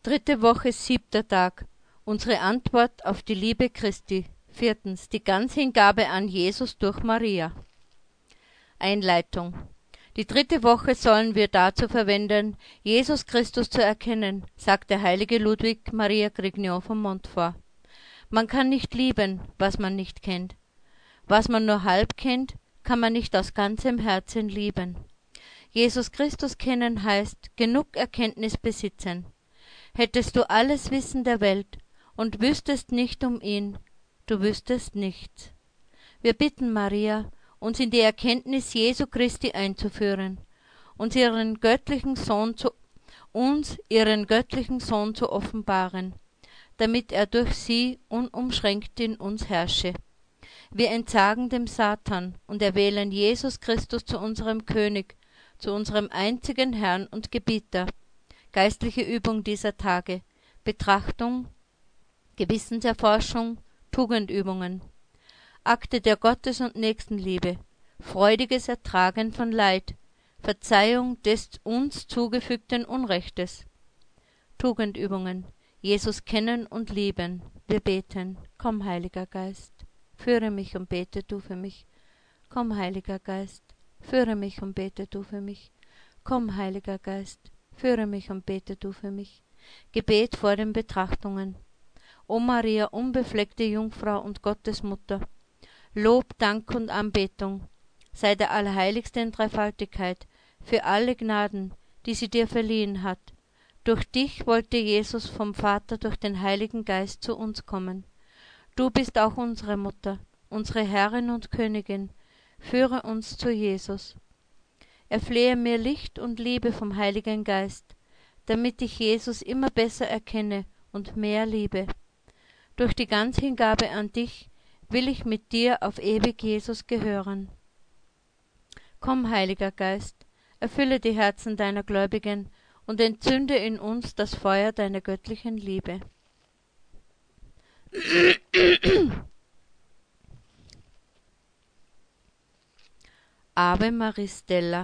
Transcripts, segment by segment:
Dritte Woche, 7. Tag. Unsere Antwort auf die Liebe Christi. 4. Die Ganzhingabe an Jesus durch Maria. Einleitung. Die dritte Woche sollen wir dazu verwenden, Jesus Christus zu erkennen, sagt der heilige Ludwig Maria Grignion von Montfort. Man kann nicht lieben, was man nicht kennt. Was man nur halb kennt, kann man nicht aus ganzem Herzen lieben. Jesus Christus kennen heißt, genug Erkenntnis besitzen. Hättest du alles Wissen der Welt und wüsstest nicht um ihn, du wüsstest nichts. Wir bitten Maria, uns in die Erkenntnis Jesu Christi einzuführen, uns ihren göttlichen Sohn zu offenbaren, damit er durch sie unumschränkt in uns herrsche. Wir entsagen dem Satan und erwählen Jesus Christus zu unserem König, zu unserem einzigen Herrn und Gebieter. Geistliche Übung dieser Tage: Betrachtung, Gewissenserforschung, Tugendübungen. Akte der Gottes- und Nächstenliebe, freudiges Ertragen von Leid, Verzeihung des uns zugefügten Unrechtes. Tugendübungen, Jesus kennen und lieben. Wir beten: Komm, Heiliger Geist, führe mich und bete du für mich. Komm, Heiliger Geist, führe mich und bete du für mich. Komm, Heiliger Geist, führe mich und bete du für mich. Gebet vor den Betrachtungen. O Maria, unbefleckte Jungfrau und Gottesmutter, Lob, Dank und Anbetung sei der allerheiligsten Dreifaltigkeit für alle Gnaden, die sie dir verliehen hat. Durch dich wollte Jesus vom Vater durch den Heiligen Geist zu uns kommen. Du bist auch unsere Mutter, unsere Herrin und Königin. Führe uns zu Jesus. Erflehe mir Licht und Liebe vom Heiligen Geist, damit ich Jesus immer besser erkenne und mehr liebe. Durch die Ganzhingabe an dich will ich mit dir auf ewig Jesus gehören. Komm, Heiliger Geist, erfülle die Herzen deiner Gläubigen und entzünde in uns das Feuer deiner göttlichen Liebe. Ave Maristella.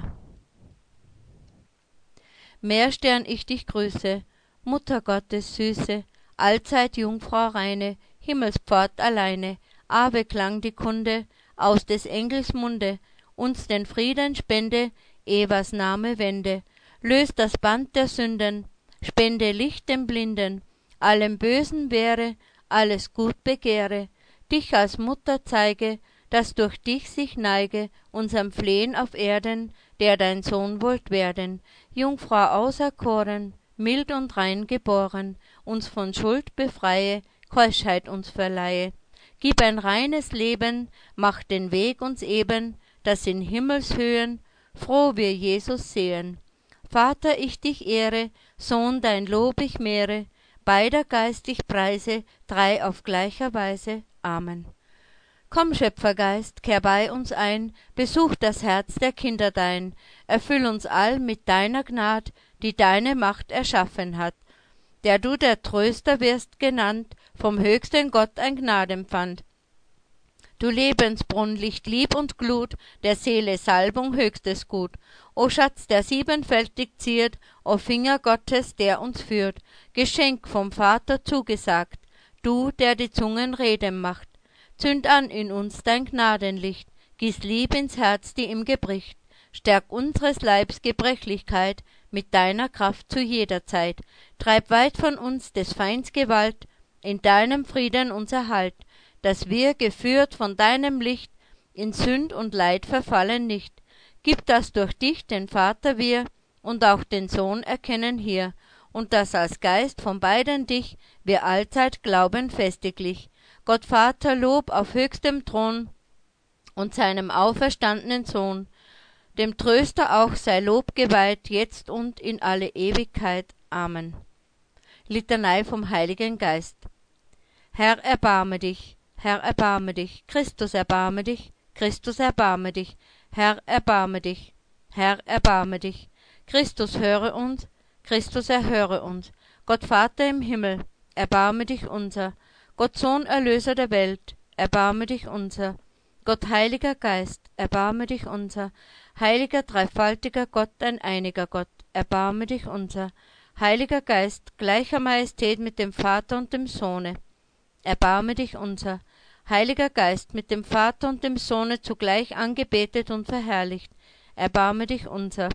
Meerstern, ich dich grüße, Mutter Gottes Süße, allzeit Jungfrau reine, Himmelspfort alleine. Ave klang die Kunde aus des Engels Munde, uns den Frieden spende, Evas Name wende. Löst das Band der Sünden, spende Licht den Blinden, allem Bösen wehre, alles Gut begehre. Dich als Mutter zeige, dass durch dich sich neige unserm Flehen auf Erden, der dein Sohn wollt werden. Jungfrau auserkoren, mild und rein geboren, uns von Schuld befreie, Keuschheit uns verleihe. Gib ein reines Leben, mach den Weg uns eben, dass in Himmelshöhen froh wir Jesus sehen. Vater, ich dich ehre, Sohn, dein Lob ich mehre, beider Geist ich preise, drei auf gleicher Weise. Amen. Komm, Schöpfergeist, kehr bei uns ein, besuch das Herz der Kinder dein, erfüll uns all mit deiner Gnad, die deine Macht erschaffen hat, der du der Tröster wirst genannt, vom höchsten Gott ein Gnadenpfand. Du Lebensbrunn, Licht, Lieb und Glut, der Seele Salbung, höchstes Gut. O Schatz, der siebenfältig ziert, o Finger Gottes, der uns führt, Geschenk vom Vater zugesagt, du, der die Zungen reden macht. Zünd an in uns dein Gnadenlicht, gieß Lieb ins Herz, die ihm gebricht. Stärk unseres Leibs Gebrechlichkeit mit deiner Kraft zu jeder Zeit. Treib weit von uns des Feinds Gewalt, in deinem Frieden uns erhalt, dass wir, geführt von deinem Licht, in Sünd und Leid verfallen nicht. Gib, dass durch dich den Vater wir und auch den Sohn erkennen hier, und dass als Geist von beiden dich wir allzeit glauben festiglich. Gott Vater, Lob auf höchstem Thron und seinem auferstandenen Sohn. Dem Tröster auch sei Lob geweiht, jetzt und in alle Ewigkeit. Amen. Litanei vom Heiligen Geist. Herr, erbarme dich, Herr, erbarme dich, Christus, erbarme dich, Christus, erbarme dich, Herr, erbarme dich, Herr, erbarme dich. Christus, höre uns, Christus, erhöre uns. Gott Vater im Himmel, erbarme dich unser. Gott Sohn, Erlöser der Welt, erbarme dich unser. Gott Heiliger Geist, erbarme dich unser. Heiliger, dreifaltiger Gott, ein einiger Gott, erbarme dich unser. Heiliger Geist, gleicher Majestät mit dem Vater und dem Sohne, erbarme dich unser. Heiliger Geist, mit dem Vater und dem Sohne zugleich angebetet und verherrlicht, erbarme dich unser.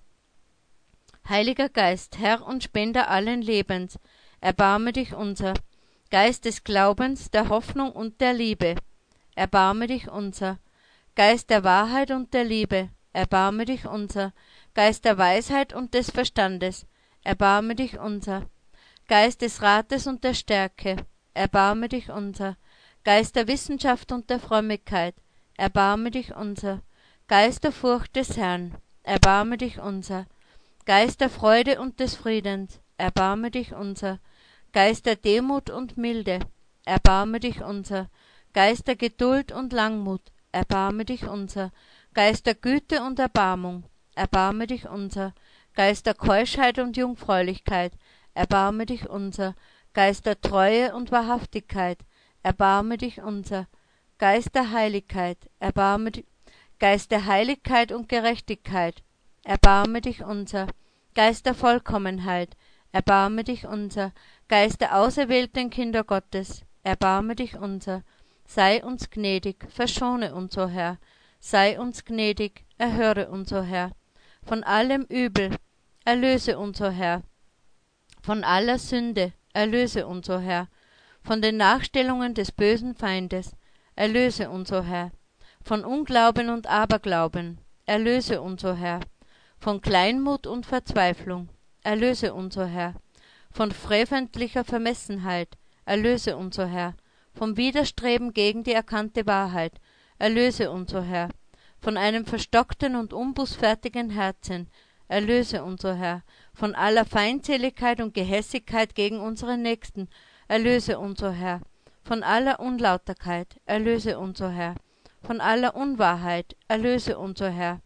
Heiliger Geist, Herr und Spender allen Lebens, erbarme dich unser. Geist des Glaubens, der Hoffnung und der Liebe, erbarme dich unser. Geist der Wahrheit und der Liebe, erbarme dich unser. Geist der Weisheit und des Verstandes, erbarme dich unser. Geist des Rates und der Stärke, erbarme dich unser. Geist der Wissenschaft und der Frömmigkeit, erbarme dich unser. Geist der Furcht des Herrn, erbarme dich unser. Geist der Freude und des Friedens, erbarme dich unser. Geist der Demut und Milde, erbarme dich unser. Geist der Geduld und Langmut, erbarme dich unser. Geist der Güte und Erbarmung, erbarme dich unser. Geist der Keuschheit und Jungfräulichkeit, erbarme dich unser. Geist der Treue und Wahrhaftigkeit, erbarme dich unser. Geist der Heiligkeit, erbarme dich. Geist der Heiligkeit und Gerechtigkeit, erbarme dich unser. Geist der Vollkommenheit, erbarme dich unser. Geist der auserwählten Kinder Gottes, erbarme dich unser. Sei uns gnädig, verschone uns, o Herr. Sei uns gnädig, erhöre uns, o Herr. Von allem Übel, erlöse uns, o Herr. Von aller Sünde, erlöse uns, o Herr. Von den Nachstellungen des bösen Feindes, erlöse uns, o Herr. Von Unglauben und Aberglauben, erlöse uns, o Herr. Von Kleinmut und Verzweiflung, erlöse uns, o Herr. Von freventlicher Vermessenheit, erlöse uns, o Herr. Vom Widerstreben gegen die erkannte Wahrheit, erlöse uns, o Herr. Von einem verstockten und unbußfertigen Herzen, erlöse uns, o Herr. Von aller Feindseligkeit und Gehässigkeit gegen unseren Nächsten, erlöse uns, o Herr. Von aller Unlauterkeit, erlöse uns, o Herr. Von aller Unwahrheit, erlöse uns, o Herr.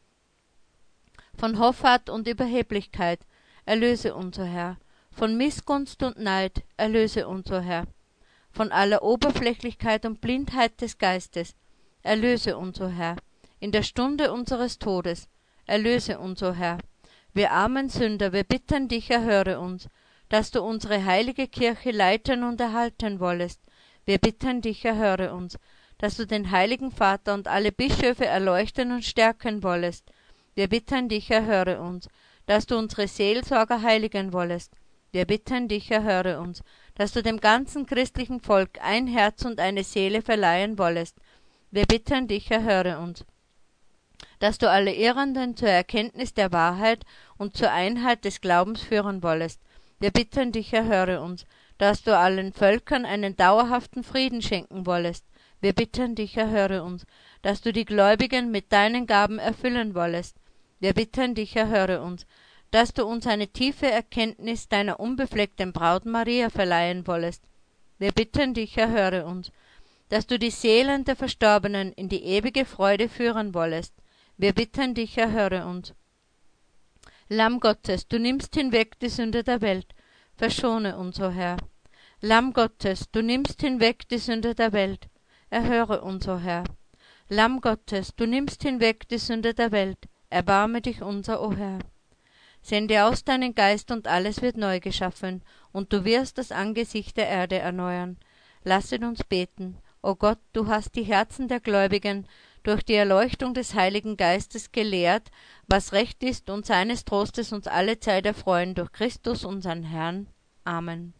Von Hoffart und Überheblichkeit, erlöse uns, o Herr. Von Missgunst und Neid, erlöse uns, o Herr. Von aller Oberflächlichkeit und Blindheit des Geistes, erlöse uns, o Herr. In der Stunde unseres Todes, erlöse uns, o Herr. Wir armen Sünder, wir bitten dich, erhöre uns, dass du unsere heilige Kirche leiten und erhalten wollest. Wir bitten dich, erhöre uns, dass du den heiligen Vater und alle Bischöfe erleuchten und stärken wollest. Wir bitten dich, erhöre uns, dass du unsere Seelsorger heiligen wollest. Wir bitten dich, erhöre uns, dass du dem ganzen christlichen Volk ein Herz und eine Seele verleihen wollest. Wir bitten dich, erhöre uns, dass du alle Irrenden zur Erkenntnis der Wahrheit und zur Einheit des Glaubens führen wollest. Wir bitten dich, erhöre uns, dass du allen Völkern einen dauerhaften Frieden schenken wollest. Wir bitten dich, erhöre uns, dass du die Gläubigen mit deinen Gaben erfüllen wollest. Wir bitten dich, erhöre uns, dass du uns eine tiefe Erkenntnis deiner unbefleckten Braut Maria verleihen wollest. Wir bitten dich, erhöre uns, dass du die Seelen der Verstorbenen in die ewige Freude führen wollest. Wir bitten dich, erhöre uns. Lamm Gottes, du nimmst hinweg die Sünde der Welt, verschone uns, o Herr. Lamm Gottes, du nimmst hinweg die Sünde der Welt, erhöre uns, o Herr. Lamm Gottes, du nimmst hinweg die Sünde der Welt, erbarme dich unser, o Herr. Sende aus deinen Geist und alles wird neu geschaffen, und du wirst das Angesicht der Erde erneuern. Lasset uns beten. O Gott, du hast die Herzen der Gläubigen durch die Erleuchtung des Heiligen Geistes gelehrt, was recht ist, und seines Trostes uns alle Zeit erfreuen durch Christus unseren Herrn. Amen.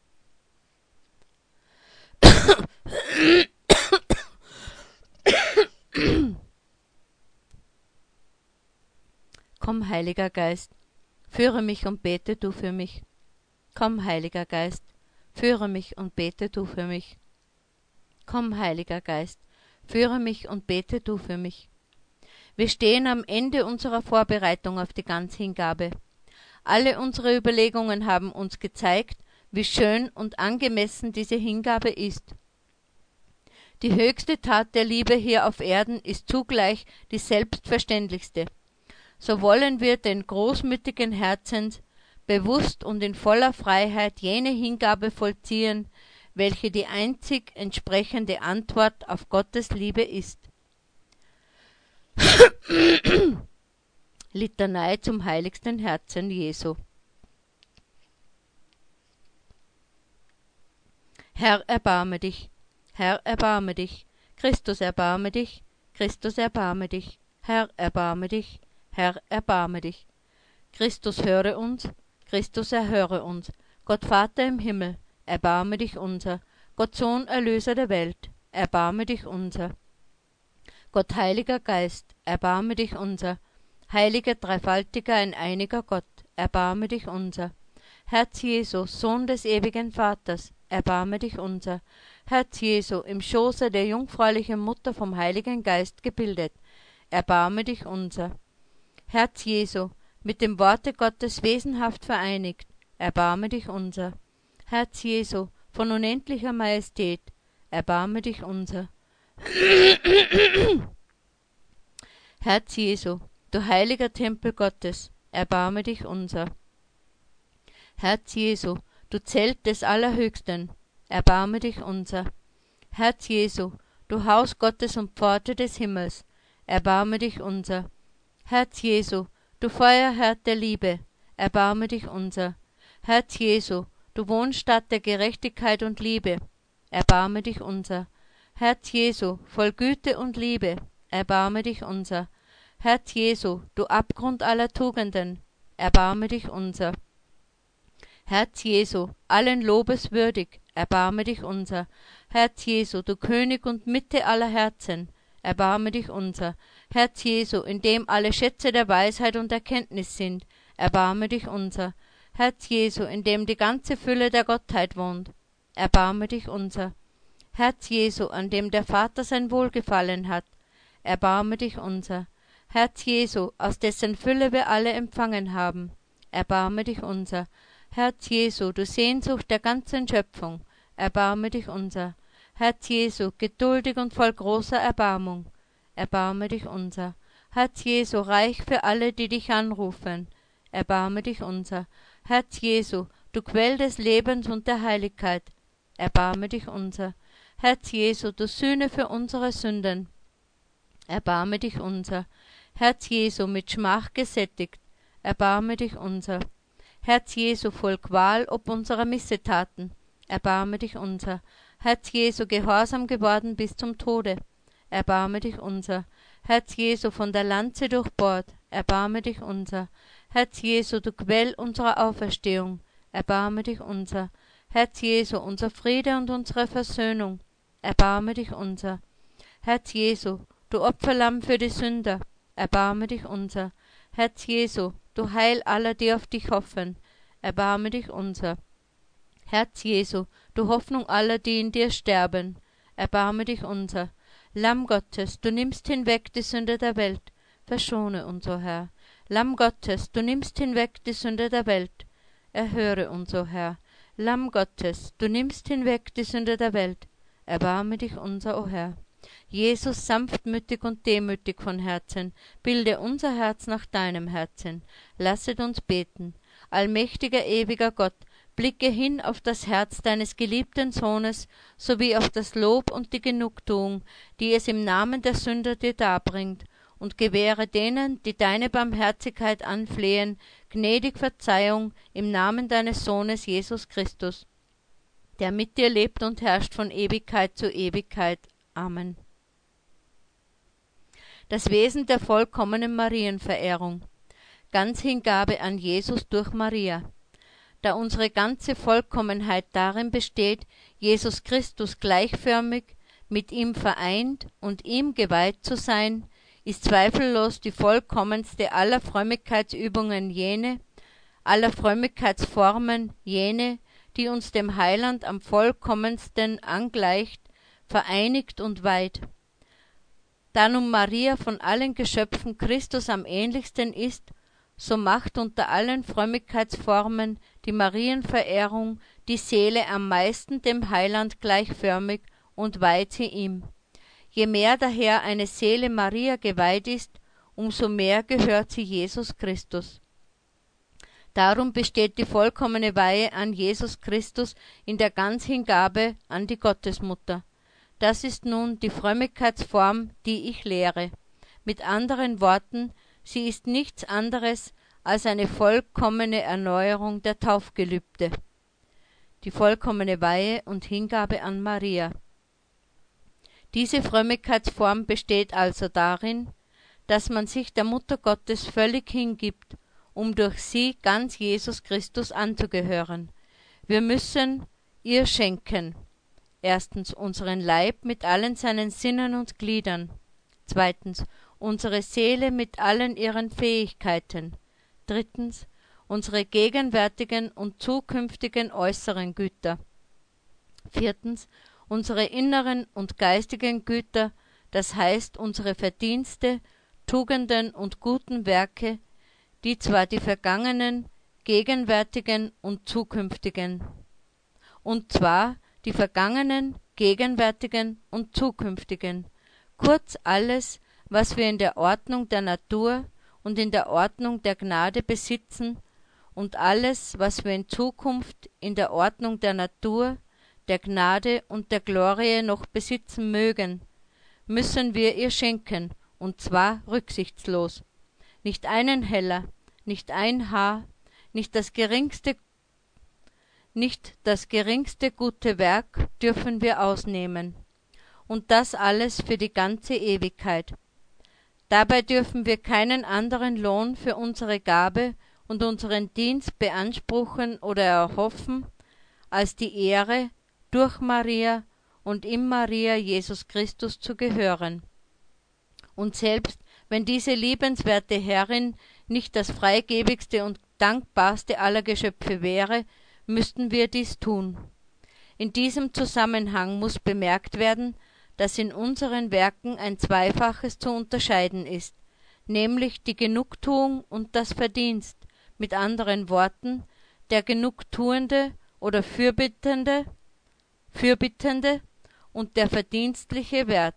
Komm, Heiliger Geist, führe mich und bete du für mich. Komm, Heiliger Geist, führe mich und bete du für mich. Komm, Heiliger Geist, führe mich und bete du für mich. Wir stehen am Ende unserer Vorbereitung auf die Ganzhingabe. Alle unsere Überlegungen haben uns gezeigt, wie schön und angemessen diese Hingabe ist. Die höchste Tat der Liebe hier auf Erden ist zugleich die selbstverständlichste. So wollen wir den großmütigen Herzens bewusst und in voller Freiheit jene Hingabe vollziehen, welche die einzig entsprechende Antwort auf Gottes Liebe ist. Litanei zum heiligsten Herzen Jesu. Herr, erbarme dich. Herr, erbarme dich. Christus, erbarme dich. Christus, erbarme dich. Herr, erbarme dich. Herr, erbarme dich. Christus, höre uns. Christus, erhöre uns. Gott Vater im Himmel, erbarme dich unser. Gott Sohn, Erlöser der Welt, erbarme dich unser. Gott Heiliger Geist, erbarme dich unser. Heiliger, dreifaltiger, ein einiger Gott, erbarme dich unser. Herz Jesu, Sohn des ewigen Vaters, erbarme dich unser. Herz Jesu, im Schoße der jungfräulichen Mutter vom Heiligen Geist gebildet, erbarme dich unser. Herz Jesu, mit dem Worte Gottes wesenhaft vereinigt, erbarme dich unser. Herz Jesu, von unendlicher Majestät, erbarme dich unser. Herz Jesu, du heiliger Tempel Gottes, erbarme dich unser. Herz Jesu, du Zelt des Allerhöchsten, erbarme dich unser. Herz Jesu, du Haus Gottes und Pforte des Himmels, erbarme dich unser. Herz Jesu, du Feuerherd der Liebe, erbarme dich unser. Herz Jesu, du Wohnstatt der Gerechtigkeit und Liebe, erbarme dich unser. Herz Jesu, voll Güte und Liebe, erbarme dich unser. Herz Jesu, du Abgrund aller Tugenden, erbarme dich unser. Herz Jesu, allen Lobes würdig, erbarme dich unser. Herz Jesu, du König und Mitte aller Herzen, erbarme dich unser. Herz Jesu, in dem alle Schätze der Weisheit und Erkenntnis sind, erbarme dich unser. Herz Jesu, in dem die ganze Fülle der Gottheit wohnt, erbarme dich unser. Herz Jesu, an dem der Vater sein Wohlgefallen hat, erbarme dich unser. Herz Jesu, aus dessen Fülle wir alle empfangen haben, erbarme dich unser. Herz Jesu, du Sehnsucht der ganzen Schöpfung, erbarme dich unser. Herz Jesu, geduldig und voll großer Erbarmung, erbarme dich unser. Herz Jesu, reich für alle, die dich anrufen, erbarme dich unser. Herz Jesu, du Quell des Lebens und der Heiligkeit, erbarme dich unser. Herz Jesu, du Sühne für unsere Sünden, erbarme dich unser. Herz Jesu, mit Schmach gesättigt, erbarme dich unser. Herz Jesu, voll Qual ob unserer Missetaten, erbarme dich unser. Herz Jesu, gehorsam geworden bis zum Tode, erbarme dich unser. Herz Jesu, von der Lanze durchbohrt, erbarme dich unser. Herz Jesu, du Quell unserer Auferstehung, erbarme dich unser. Herz Jesu, unser Friede und unsere Versöhnung, erbarme dich unser. Herz Jesu, du Opferlamm für die Sünder, erbarme dich unser. Herz Jesu, du Heil aller, die auf dich hoffen, erbarme dich unser. Herz Jesu, du Hoffnung aller, die in dir sterben, erbarme dich unser. Lamm Gottes, du nimmst hinweg die Sünde der Welt, verschone uns, o Herr. Lamm Gottes, du nimmst hinweg die Sünde der Welt, erhöre uns, o Herr. Lamm Gottes, du nimmst hinweg die Sünde der Welt, erbarme dich unser, o Herr. Jesus, sanftmütig und demütig von Herzen, bilde unser Herz nach deinem Herzen. Lasset uns beten. Allmächtiger, ewiger Gott, blicke hin auf das Herz deines geliebten Sohnes, sowie auf das Lob und die Genugtuung, die es im Namen der Sünder dir darbringt, und gewähre denen, die deine Barmherzigkeit anflehen, gnädig Verzeihung im Namen deines Sohnes Jesus Christus, der mit dir lebt und herrscht von Ewigkeit zu Ewigkeit. Amen. Das Wesen der vollkommenen Marienverehrung. Ganz Hingabe an Jesus durch Maria. Da unsere ganze Vollkommenheit darin besteht, Jesus Christus gleichförmig, mit ihm vereint und ihm geweiht zu sein, ist zweifellos die vollkommenste aller Frömmigkeitsübungen jene, aller Frömmigkeitsformen jene, die uns dem Heiland am vollkommensten angleicht, vereinigt und weiht. Da nun Maria von allen Geschöpfen Christus am ähnlichsten ist, so macht unter allen Frömmigkeitsformen die Marienverehrung die Seele am meisten dem Heiland gleichförmig und weiht sie ihm. Je mehr daher eine Seele Maria geweiht ist, umso mehr gehört sie Jesus Christus. Darum besteht die vollkommene Weihe an Jesus Christus in der Ganzhingabe an die Gottesmutter. Das ist nun die Frömmigkeitsform, die ich lehre. Mit anderen Worten, sie ist nichts anderes als eine vollkommene Erneuerung der Taufgelübde. die vollkommene Weihe und Hingabe an Maria. Diese Frömmigkeitsform besteht also darin, dass man sich der Mutter Gottes völlig hingibt, um durch sie ganz Jesus Christus anzugehören. Wir müssen ihr schenken. Erstens unseren Leib mit allen seinen Sinnen und Gliedern. Zweitens unsere Seele mit allen ihren Fähigkeiten. Drittens unsere gegenwärtigen und zukünftigen äußeren Güter. Viertens unsere inneren und geistigen Güter, das heißt unsere Verdienste, Tugenden und guten Werke, die zwar die vergangenen, gegenwärtigen und zukünftigen, und zwar die vergangenen, gegenwärtigen und zukünftigen, kurz alles, was wir in der Ordnung der Natur und in der Ordnung der Gnade besitzen, und alles, was wir in Zukunft in der Ordnung der Natur, der Gnade und der Glorie noch besitzen mögen, müssen wir ihr schenken, und zwar rücksichtslos. Nicht einen Heller, nicht ein Haar, nicht das geringste gute Werk dürfen wir ausnehmen. Und das alles für die ganze Ewigkeit. Dabei dürfen wir keinen anderen Lohn für unsere Gabe und unseren Dienst beanspruchen oder erhoffen, als die Ehre, durch Maria und in Maria Jesus Christus zu gehören. Und selbst wenn diese liebenswerte Herrin nicht das freigebigste und dankbarste aller Geschöpfe wäre, müssten wir dies tun. In diesem Zusammenhang muss bemerkt werden, dass in unseren Werken ein Zweifaches zu unterscheiden ist, nämlich die Genugtuung und das Verdienst, mit anderen Worten, der Genugtuende oder Fürbittende und der verdienstliche Wert.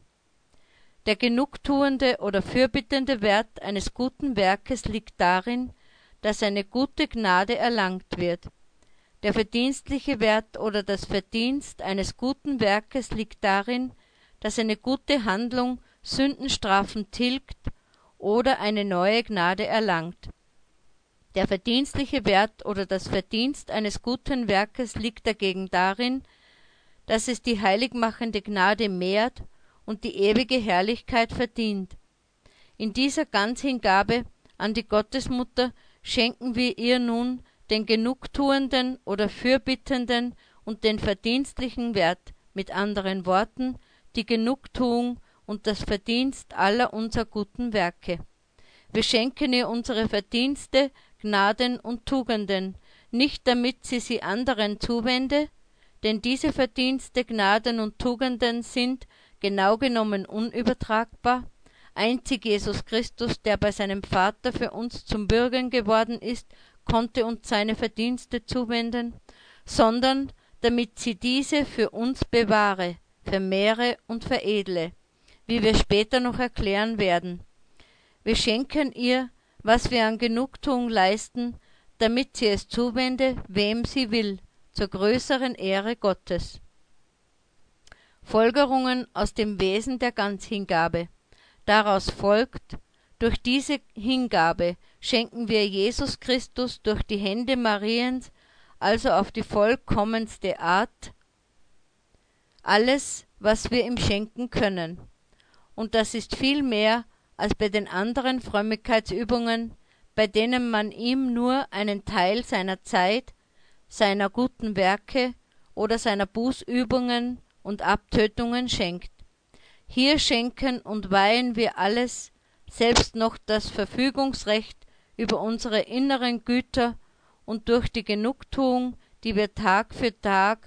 Der genugtuende oder fürbittende Wert eines guten Werkes liegt darin, dass eine gute Gnade erlangt wird. Der verdienstliche Wert oder das Verdienst eines guten Werkes liegt darin, dass eine gute Handlung Sündenstrafen tilgt oder eine neue Gnade erlangt. Der verdienstliche Wert oder das Verdienst eines guten Werkes liegt dagegen darin, dass es die heiligmachende Gnade mehrt und die ewige Herrlichkeit verdient. In dieser Ganzhingabe an die Gottesmutter schenken wir ihr nun den genugtuenden oder fürbittenden und den verdienstlichen Wert, mit anderen Worten, die Genugtuung und das Verdienst aller unserer guten Werke. Wir schenken ihr unsere Verdienste, Gnaden und Tugenden, nicht damit sie anderen zuwende, denn diese Verdienste, Gnaden und Tugenden sind, genau genommen, unübertragbar. Einzig Jesus Christus, der bei seinem Vater für uns zum Bürgen geworden ist, konnte uns seine Verdienste zuwenden, sondern damit sie diese für uns bewahre, vermehre und veredle, wie wir später noch erklären werden. Wir schenken ihr, was wir an Genugtuung leisten, damit sie es zuwende, wem sie will, zur größeren Ehre Gottes. Folgerungen aus dem Wesen der Ganzhingabe. Daraus folgt, durch diese Hingabe schenken wir Jesus Christus durch die Hände Mariens, also auf die vollkommenste Art, alles, was wir ihm schenken können. Und das ist viel mehr als bei den anderen Frömmigkeitsübungen, bei denen man ihm nur einen Teil seiner Zeit, seiner guten Werke oder seiner Bußübungen und Abtötungen schenkt. Hier schenken und weihen wir alles, selbst noch das Verfügungsrecht über unsere inneren Güter, und durch die Genugtuung, die wir Tag für Tag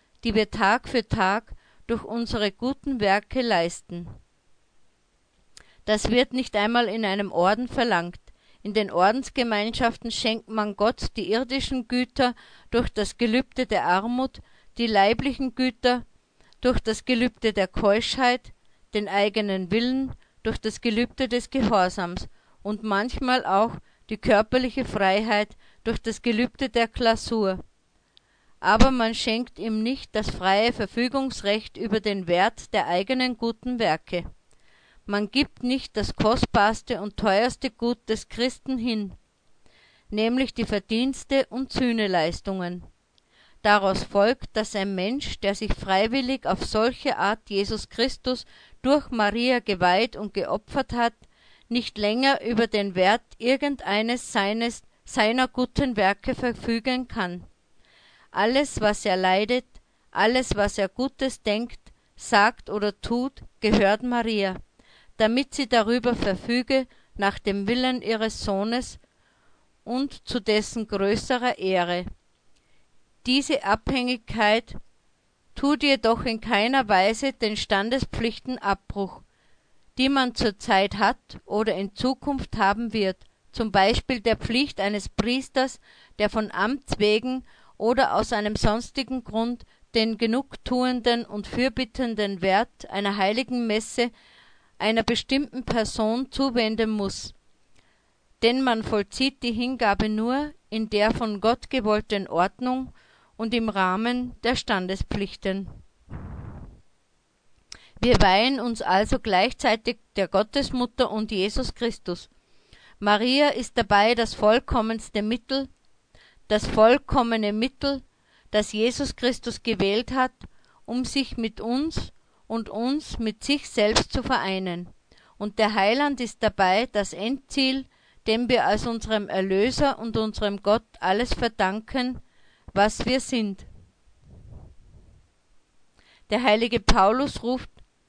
durch unsere guten Werke leisten. Das wird nicht einmal in einem Orden verlangt. In den Ordensgemeinschaften schenkt man Gott die irdischen Güter durch das Gelübde der Armut, die leiblichen Güter durch das Gelübde der Keuschheit, den eigenen Willen durch das Gelübde des Gehorsams und manchmal auch die körperliche Freiheit durch das Gelübde der Klausur. Aber man schenkt ihm nicht das freie Verfügungsrecht über den Wert der eigenen guten Werke. Man gibt nicht das kostbarste und teuerste Gut des Christen hin, nämlich die Verdienste und Sühneleistungen. Daraus folgt, dass ein Mensch, der sich freiwillig auf solche Art Jesus Christus durch Maria geweiht und geopfert hat, nicht länger über den Wert irgendeines seiner guten Werke verfügen kann. Alles, was er leidet, alles, was er Gutes denkt, sagt oder tut, gehört Maria, damit sie darüber verfüge nach dem Willen ihres Sohnes und zu dessen größerer Ehre. Diese Abhängigkeit tut jedoch in keiner Weise den Standespflichten Abbruch, die man zurzeit hat oder in Zukunft haben wird, zum Beispiel der Pflicht eines Priesters, der von Amts wegen oder aus einem sonstigen Grund den genugtuenden und fürbittenden Wert einer heiligen Messe einer bestimmten Person zuwenden muss. Denn man vollzieht die Hingabe nur in der von Gott gewollten Ordnung und im Rahmen der Standespflichten. Wir weihen uns also gleichzeitig der Gottesmutter und Jesus Christus. Maria ist dabei das vollkommene Mittel, das Jesus Christus gewählt hat, um sich mit uns und uns mit sich selbst zu vereinen. Und der Heiland ist dabei das Endziel, dem wir als unserem Erlöser und unserem Gott alles verdanken, was wir sind. Der heilige Paulus ruft: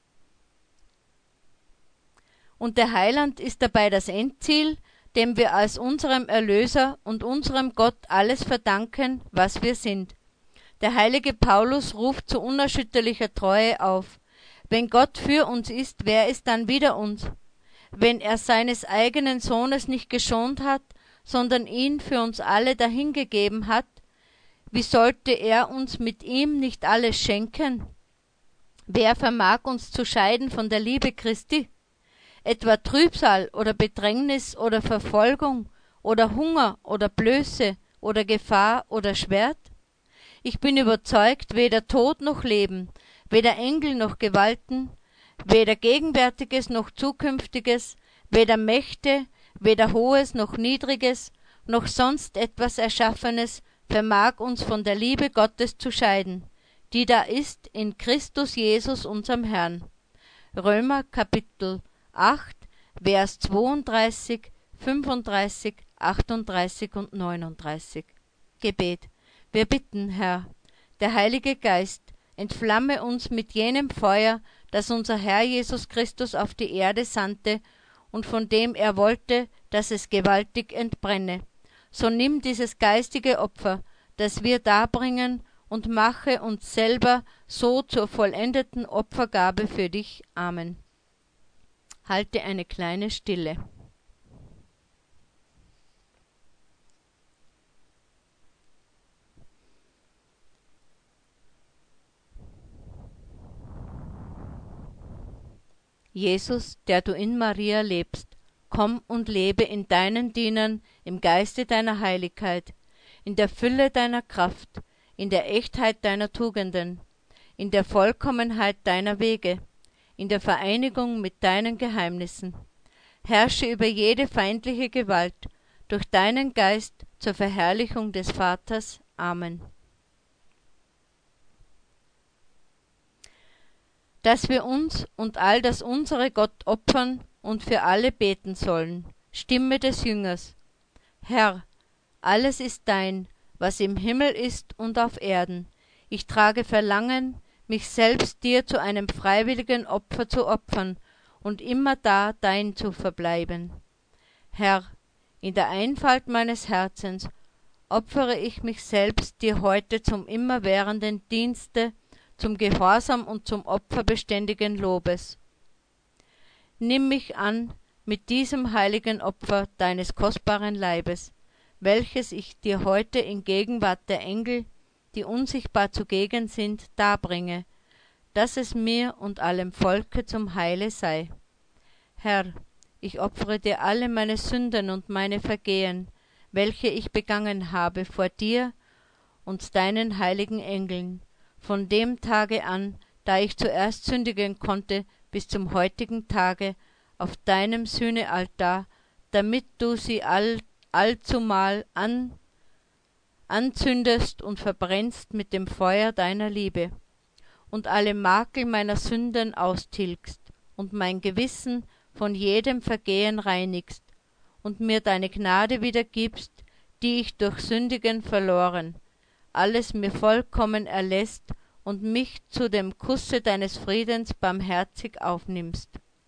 Und der Heiland ist dabei das Endziel, dem wir als unserem Erlöser und unserem Gott alles verdanken, was wir sind. Der heilige Paulus ruft zu unerschütterlicher Treue auf. Wenn Gott für uns ist, wer ist dann wider uns? Wenn er seines eigenen Sohnes nicht geschont hat, sondern ihn für uns alle dahingegeben hat, wie sollte er uns mit ihm nicht alles schenken? Wer vermag uns zu scheiden von der Liebe Christi? Etwa Trübsal oder Bedrängnis oder Verfolgung oder Hunger oder Blöße oder Gefahr oder Schwert? Ich bin überzeugt, weder Tod noch Leben, weder Engel noch Gewalten, weder Gegenwärtiges noch Zukünftiges, weder Mächte, weder Hohes noch Niedriges, noch sonst etwas Erschaffenes vermag uns von der Liebe Gottes zu scheiden, die da ist in Christus Jesus unserem Herrn. Römer Kapitel 8, Vers 32, 35, 38 und 39. Gebet. Wir bitten, Herr, der Heilige Geist, entflamme uns mit jenem Feuer, das unser Herr Jesus Christus auf die Erde sandte und von dem er wollte, dass es gewaltig entbrenne. So nimm dieses geistige Opfer, das wir darbringen, und mache uns selber so zur vollendeten Opfergabe für dich. Amen. Halte eine kleine Stille. Jesus, der du in Maria lebst, komm und lebe in deinen Dienern im Geiste deiner Heiligkeit, in der Fülle deiner Kraft, in der Echtheit deiner Tugenden, in der Vollkommenheit deiner Wege, in der Vereinigung mit deinen Geheimnissen. Herrsche über jede feindliche Gewalt durch deinen Geist zur Verherrlichung des Vaters. Amen. Dass wir uns und all das unsere Gott opfern und für alle beten sollen. Stimme des Jüngers. Herr, alles ist dein, was im Himmel ist und auf Erden. Ich trage Verlangen, mich selbst dir zu einem freiwilligen Opfer zu opfern und immerdar dein zu verbleiben. Herr, in der Einfalt meines Herzens opfere ich mich selbst dir heute zum immerwährenden Dienste, zum Gehorsam und zum Opfer beständigen Lobes. Nimm mich an mit diesem heiligen Opfer deines kostbaren Leibes, welches ich dir heute in Gegenwart der Engel, die unsichtbar zugegen sind, darbringe, dass es mir und allem Volke zum Heile sei. Herr, ich opfere dir alle meine Sünden und meine Vergehen, welche ich begangen habe vor dir und deinen heiligen Engeln, von dem Tage an, da ich zuerst sündigen konnte, bis zum heutigen Tage, auf deinem Sühnealtar, damit du sie allzumal an anzündest und verbrennst mit dem Feuer deiner Liebe und alle Makel meiner Sünden austilgst und mein Gewissen von jedem Vergehen reinigst und mir deine Gnade wiedergibst, die ich durch Sündigen verloren, alles mir vollkommen erlässt und mich zu dem Kusse deines Friedens barmherzig aufnimmst.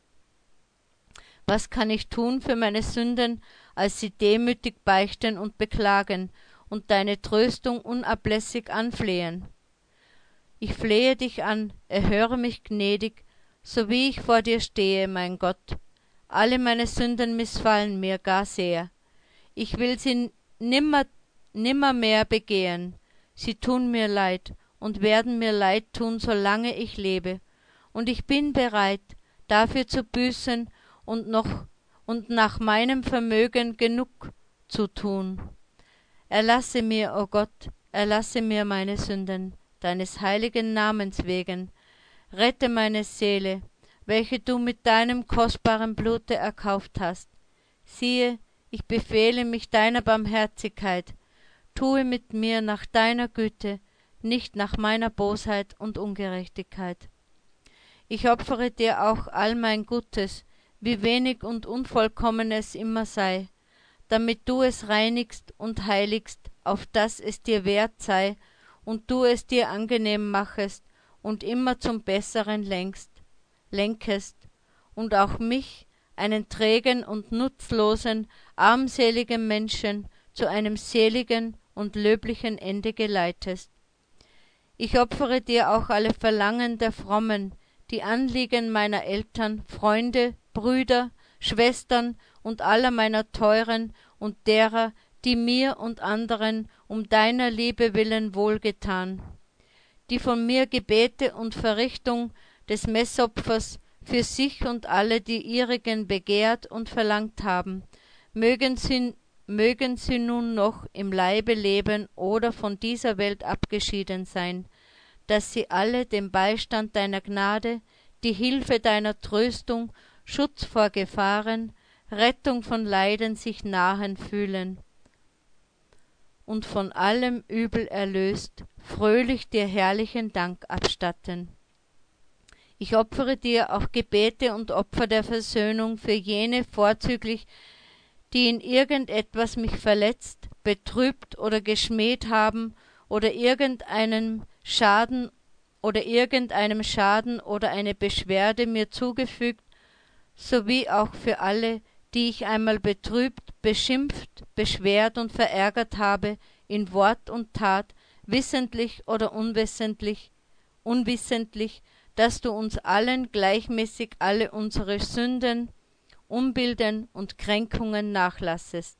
Was kann ich tun für meine Sünden, als sie demütig beichten und beklagen und deine Tröstung unablässig anflehen? Ich flehe dich an, erhöre mich gnädig, so wie ich vor dir stehe, mein Gott. Alle meine Sünden missfallen mir gar sehr. Ich will sie nimmermehr begehen. Sie tun mir leid und werden mir leid tun, solange ich lebe. Und ich bin bereit, dafür zu büßen und nach meinem Vermögen genug zu tun. Erlasse mir, o Gott, erlasse mir meine Sünden, deines heiligen Namens wegen. Rette meine Seele, welche du mit deinem kostbaren Blute erkauft hast. Siehe, ich befehle mich deiner Barmherzigkeit. Tue mit mir nach deiner Güte, nicht nach meiner Bosheit und Ungerechtigkeit. Ich opfere dir auch all mein Gutes, wie wenig und unvollkommen es immer sei, damit du es reinigst und heiligst, auf dass es dir wert sei und du es dir angenehm machest und immer zum Besseren lenkest und auch mich, einen trägen und nutzlosen, armseligen Menschen, zu einem seligen und löblichen Ende geleitest. Ich opfere dir auch alle Verlangen der Frommen, die Anliegen meiner Eltern, Freunde, Brüder, Schwestern und aller meiner Teuren und derer, die mir und anderen um deiner Liebe willen wohlgetan, die von mir Gebete und Verrichtung des Messopfers für sich und alle die ihrigen begehrt und verlangt haben, mögen sie nun noch im Leibe leben oder von dieser Welt abgeschieden sein, dass sie alle den Beistand deiner Gnade, die Hilfe deiner Tröstung, Schutz vor Gefahren, Rettung von Leiden sich nahen fühlen und von allem Übel erlöst, fröhlich dir herrlichen Dank abstatten. Ich opfere dir auch Gebete und Opfer der Versöhnung für jene vorzüglich, die in irgendetwas mich verletzt, betrübt oder geschmäht haben oder irgendeinem Schaden oder eine Beschwerde mir zugefügt, sowie auch für alle, die ich einmal betrübt, beschimpft, beschwert und verärgert habe, in Wort und Tat, wissentlich oder unwissentlich, dass du uns allen gleichmäßig alle unsere Sünden, Unbilden und Kränkungen nachlassest.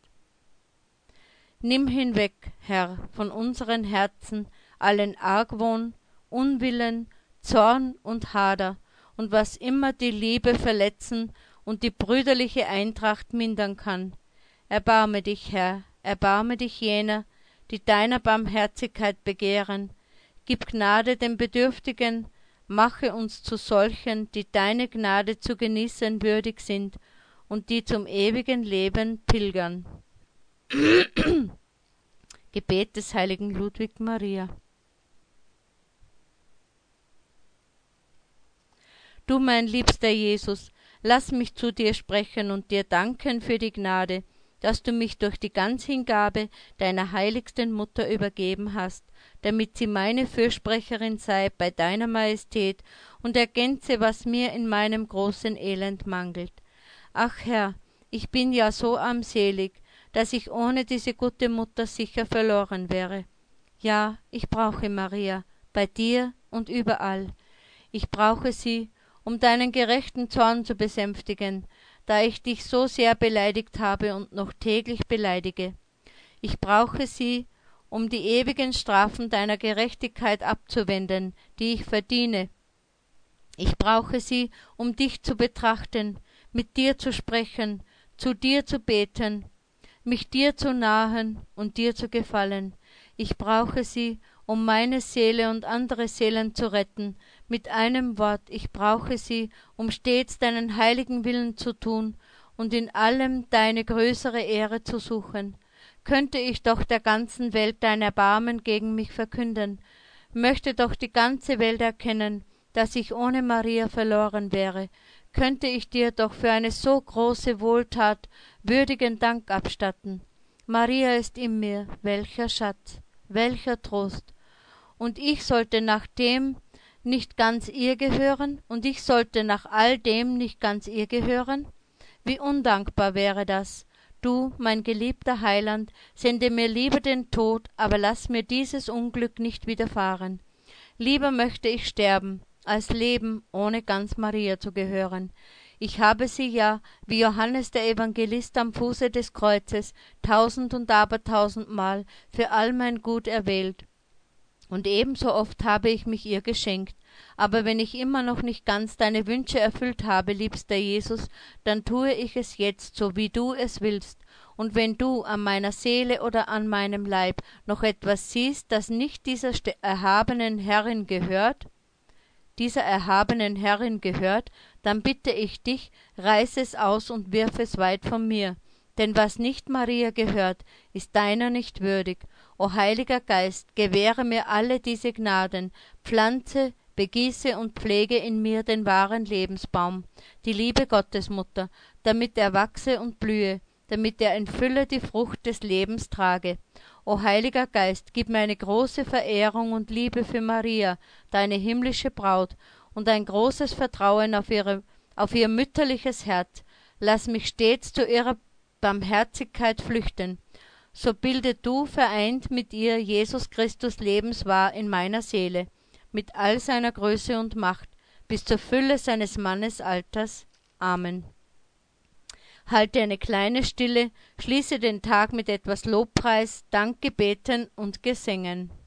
Nimm hinweg, Herr, von unseren Herzen allen Argwohn, Unwillen, Zorn und Hader und was immer die Liebe verletzen und die brüderliche Eintracht mindern kann. Erbarme dich, Herr, erbarme dich jener, die deiner Barmherzigkeit begehren. Gib Gnade den Bedürftigen, mache uns zu solchen, die deine Gnade zu genießen würdig sind und die zum ewigen Leben pilgern. Gebet des heiligen Ludwig Maria. Du, mein liebster Jesus, lass mich zu dir sprechen und dir danken für die Gnade, dass du mich durch die Ganzhingabe deiner heiligsten Mutter übergeben hast, damit sie meine Fürsprecherin sei bei deiner Majestät und ergänze, was mir in meinem großen Elend mangelt. Ach Herr, ich bin ja so armselig, dass ich ohne diese gute Mutter sicher verloren wäre. Ja, ich brauche Maria, bei dir und überall. Ich brauche sie, um deinen gerechten Zorn zu besänftigen, da ich dich so sehr beleidigt habe und noch täglich beleidige. Ich brauche sie, um die ewigen Strafen deiner Gerechtigkeit abzuwenden, die ich verdiene. Ich brauche sie, um dich zu betrachten, mit dir zu sprechen, zu dir zu beten, mich dir zu nahen und dir zu gefallen. Ich brauche sie, um meine Seele und andere Seelen zu retten. Mit einem Wort, ich brauche sie, um stets deinen heiligen Willen zu tun und in allem deine größere Ehre zu suchen. könnte ich doch der ganzen Welt dein Erbarmen gegen mich verkünden, möchte doch die ganze Welt erkennen, dass ich ohne Maria verloren wäre, könnte ich dir doch für eine so große Wohltat würdigen Dank abstatten. Maria ist in mir, welcher Schatz, welcher Trost. Und ich sollte nach dem nicht ganz ihr gehören, und ich sollte nach all dem nicht ganz ihr gehören? Wie undankbar wäre das! Du, mein geliebter Heiland, sende mir lieber den Tod, aber lass mir dieses Unglück nicht widerfahren. Lieber möchte ich sterben, als leben, ohne ganz Maria zu gehören. Ich habe sie ja, wie Johannes der Evangelist am Fuße des Kreuzes, 1000 und abertausendmal für all mein Gut erwählt. Und ebenso oft habe ich mich ihr geschenkt. Aber wenn ich immer noch nicht ganz deine Wünsche erfüllt habe, liebster Jesus, dann tue ich es jetzt, so wie du es willst. Und wenn du an meiner Seele oder an meinem Leib noch etwas siehst, das nicht dieser erhabenen Herrin gehört, dann bitte ich dich, reiß es aus und wirf es weit von mir. Denn was nicht Maria gehört, ist deiner nicht würdig. O Heiliger Geist, gewähre mir alle diese Gnaden, pflanze, begieße und pflege in mir den wahren Lebensbaum, die liebe Gottesmutter, damit er wachse und blühe, damit er in Fülle die Frucht des Lebens trage. O Heiliger Geist, gib mir eine große Verehrung und Liebe für Maria, deine himmlische Braut, und ein großes Vertrauen auf ihr mütterliches Herz. Lass mich stets zu ihrer Barmherzigkeit flüchten. So bilde du vereint mit ihr Jesus Christus lebenswahr in meiner Seele, mit all seiner Größe und Macht, bis zur Fülle seines Mannesalters. Amen. Halte eine kleine Stille, schließe den Tag mit etwas Lobpreis, Dankgebeten und Gesängen.